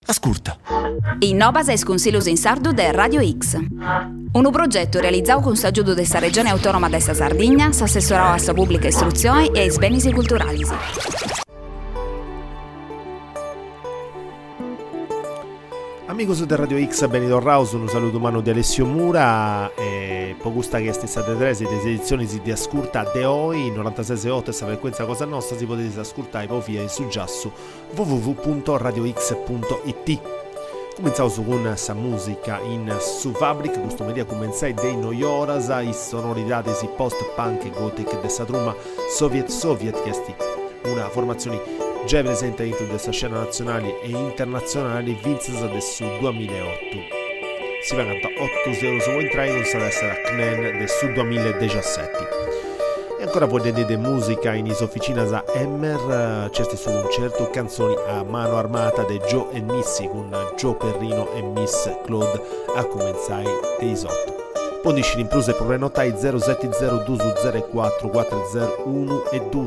Ascolta. Innovas es Consiglios in Sardu de Radio X. Un progetto realizzato con s'aggiudo della Regione Autonoma de sa Sardegna, s'assessorò a sa pubblica istruzione e ai beni culturali. Amigos de Radio X, benvenuti Raus, un saluto umano di Alessio Mura e po' gusta che state state tresi le edizioni di Ascolta de oggi, 96.8 questa frequenza cosa nostra, si potete ascoltare poi via su già su www.radiox.it. Cominciamo con sa musica in su fabbrica, questo media cominciai dei Noioras, i sonorità desi post-punk e gothic de sa truma Soviet, che è una formazione già presente dentro questa scena nazionale e internazionale, Vinces del su 2008. Si va a cantare 8 euro su entrare con sa essere a Knen del su 2017. E ancora poi vedete musica in isofficina a Emmer, c'è su concerto canzoni a mano armata di Joe e Missy con Joe Perrino e Miss Claude a cominciare dei 8. Pondisci l'impresa e prenotai 070 04 401 e 2.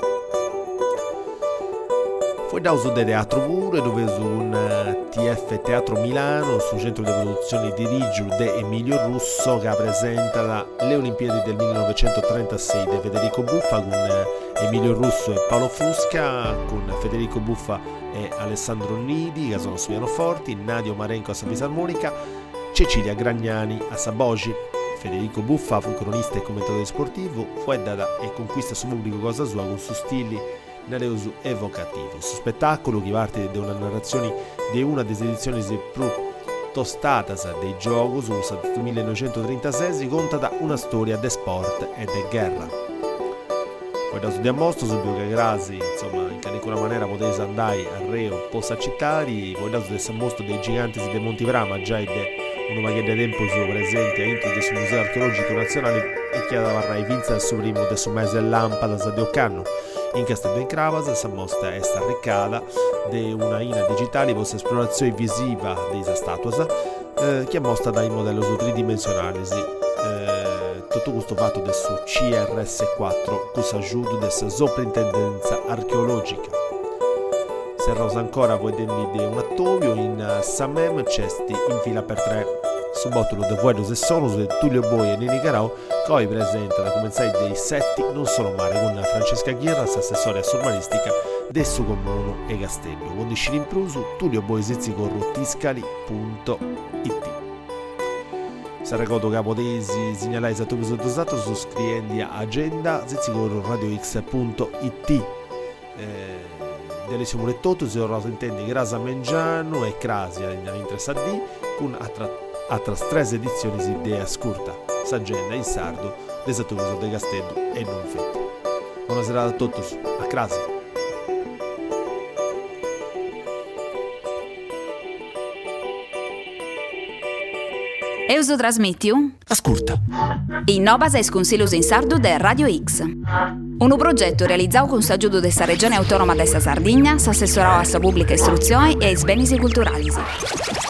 Poi da uso del teatro pure, dove su un TF Teatro Milano, sul centro di produzione di Rigiu de Emilio Russo, che presenta le Olimpiadi del 1936 di Federico Buffa con Emilio Russo e Paolo Fusca, con Federico Buffa e Alessandro Nidi che sono su pianoforti, Nadio Marenco a sa fisarmonica, Cecilia Gragnani a sa voce. Federico Buffa fu cronista e commentatore sportivo, fu data e conquista su pubblico cosa sua con su stili nareuso evocativo. Su spettacolo che parte da una narrazione di una delle edizioni più tostatas dei giochi su 1936, conta da una storia de sport e de guerra. Poi da studiare mostro subito che grasi, insomma, in nessuna maniera potete andare a Reo possa cittari, poi da studiare mostro dei giganti di Montivrama, già è uno che da tempo su presente all'interno del Museo Archeologico Nazionale e che avrà i vinti al suo primo del suo mese lampada di Occanno. In Casteldo in Cravas sa mostra è sta riccata di una ina digitale vostra esplorazione visiva della statua che mostra dai modelli su tridimensionali. Tutto questo fatto del suo CRS4 con l'aiuto della soprintendenza archeologica. Se rosa ancora poi dendi di un attovio in Samem cesti in fila per 3 su bottolo de Vuelos e Sonos di Tullio Boi e Nini Carau, che poi presenta da cominciare dei setti non solo mare con Francesca Ghierra, assessore urbanistica del suo comune e Castello. Condisci l'imprusu Tullio Boi Zizzicorro Tiscali.it. Se ricordo che potete segnalare esatto episodio usato su scriendi agenda Zizzicorro radiox.it. Delessimo Mulettotto, se ora intendi Grasa Mengiano e Crasia in 3D con altre 3 edizioni di Ascolta, s'agenda in sardo, l'esatto uso de Castello e non fetti. Buonasera a tutti, a Crasia. Euso trasmitiu? Ascolta. Innovas es Consiglios in Sardu de Radio X. Un progetto realizzato con s'aggiudo della Regione Autonoma de sa Sardegna, s'assessorò a sa pubblica istruzione e ai beni culturali.